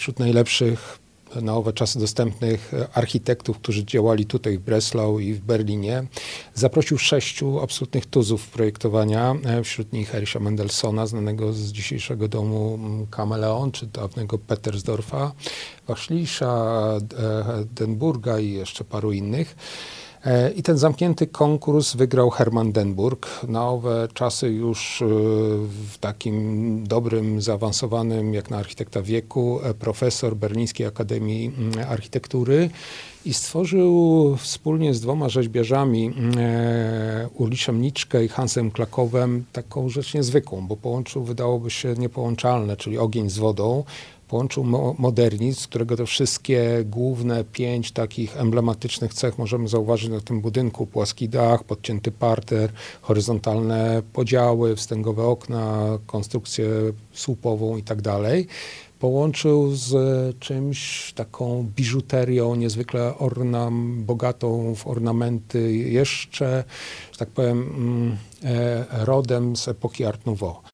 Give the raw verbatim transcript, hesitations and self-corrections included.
wśród najlepszych na owe czasy dostępnych architektów, którzy działali tutaj w Breslau i w Berlinie. Zaprosił sześciu absolutnych tuzów projektowania, wśród nich Erisa Mendelssohna, znanego z dzisiejszego domu Kameleon, czy dawnego Petersdorfa, Wachschlischa, Denburga i jeszcze paru innych. I ten zamknięty konkurs wygrał Hermann Denburg. Na owe czasy już w takim dobrym, zaawansowanym, jak na architekta wieku, profesor Berlińskiej Akademii Architektury i stworzył wspólnie z dwoma rzeźbiarzami, Ulriszem Nitschke i Hansem Klakowem, taką rzecz niezwykłą, bo połączył, wydałoby się, niepołączalne, czyli ogień z wodą. Połączył mo- modernizm, z którego te wszystkie główne pięć takich emblematycznych cech możemy zauważyć na tym budynku. Płaski dach, podcięty parter, horyzontalne podziały, wstęgowe okna, konstrukcję słupową i tak dalej. Połączył z czymś, taką biżuterią niezwykle ornam, bogatą w ornamenty, jeszcze, że tak powiem, rodem z epoki Art Nouveau.